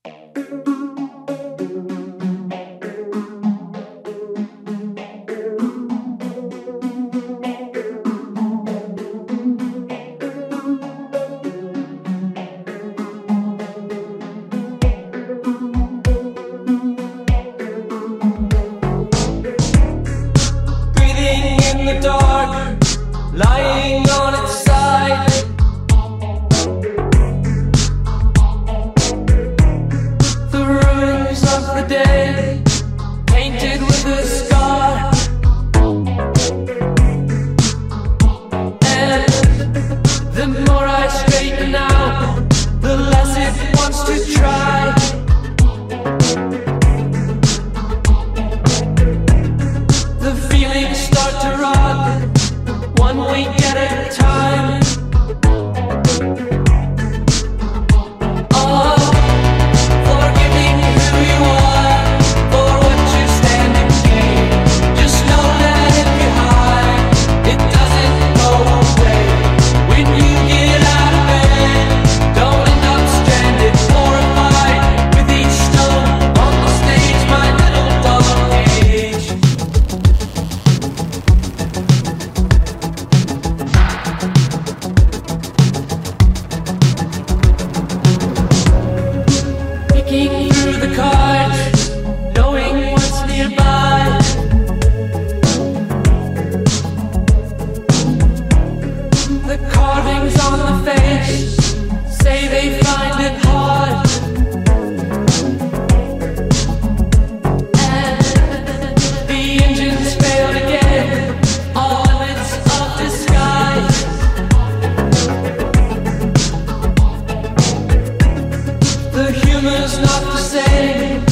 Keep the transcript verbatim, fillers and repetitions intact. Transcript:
In the dark, lying on its side, the ruins of the day, painted with a scar. And the more I straighten out, the less it wants to try. The feelings start to rot, one week at a time. Oh, forgiving who you are, for what you stand and gain. Just know that if you hide, it doesn't go away. When you get out of bed, don't end up stranded, horrified with each stone on the stage, my little dog cage. Picking through the cards, knowing what's nearby. The carvings on the face say they find it hard. And the engines failed again, all limits of disguise. The humor's not the same.